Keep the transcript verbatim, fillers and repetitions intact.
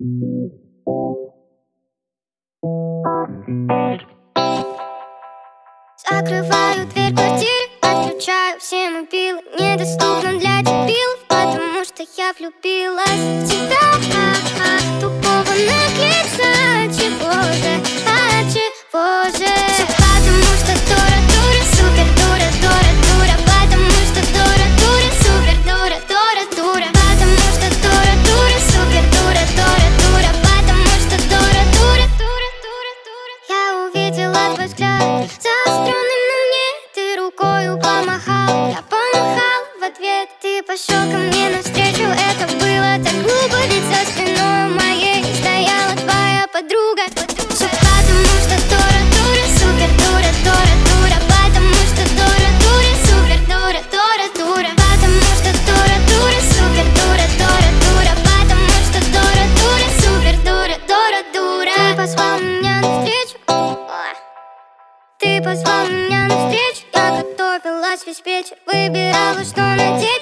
Закрываю дверь квартиры, отключаю все мобилы. Недоступно для дебилов, потому что я влюбилась в тебя. Тупого наклеится, чего же, а чего же? Все потому что дура, дура, супер дура, дура, дура. Потому что дура, дура, супер дура, дура, дура. Потому что дура, дура, супер дура, дура, дура. Потому что дура, дура, дура, дура, дура. Я увидела твой взгляд, заостренный на мне. Ты рукою помахал, я помахал в ответ. Ты пошел ко мне навстречу, это было так глупо. Ведь за спиной моей стояла твоя подруга. Все потому что дура, дура, супер дура, дура, дура. Потому что дура, дура, супер дура, дура, дура. Потому что дура, дура, супер дура, дура, дура. Потому что дура, дура, супер дура, дура, дура. Ты позвал меня навстречу, ты позвал меня навстречу. Я готовилась весь вечер, выбирала, что надеть.